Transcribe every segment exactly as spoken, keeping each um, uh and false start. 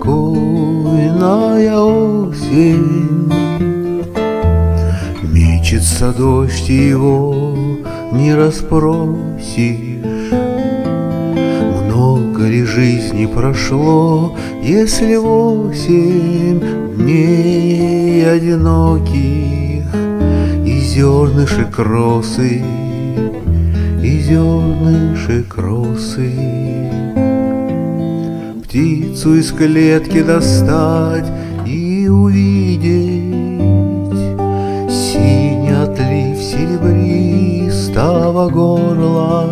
спокойная осень. Мечется дождь, и его не расспросишь. Много ли жизни прошло, если восемь дней одиноких, и зернышек росы, и зернышек росы. Птицу из клетки достать и увидеть синий отлив серебристого горла.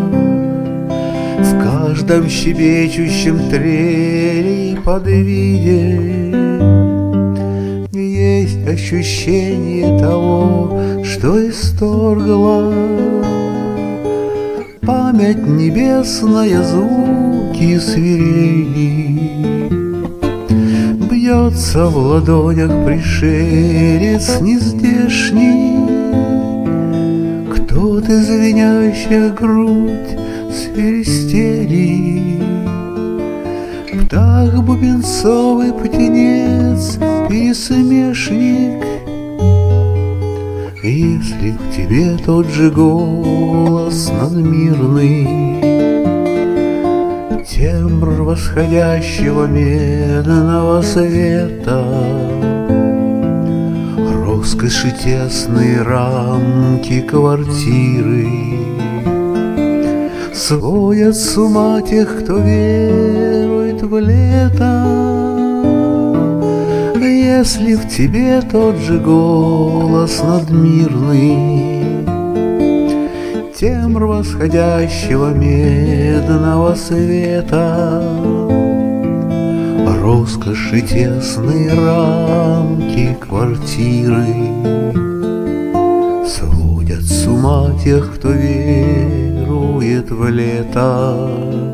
В каждом щебечущем трели подвиде есть ощущение того, что исторгла память небесная, звуки свирели. Бьется в ладонях пришелец нездешний, кто-то звенящая грудь свиристели. Птах бубенцовый птенец, пересмешник. Если в тебе тот же голос надмирный, тембр восходящего медного света, роскоши тесные рамки квартиры, сводят с ума тех, кто верует в лето. Если в тебе тот же голос надмирный, тембр восходящего медного света, роскоши тесные рамки квартиры, сводят с ума тех, кто верует в лето.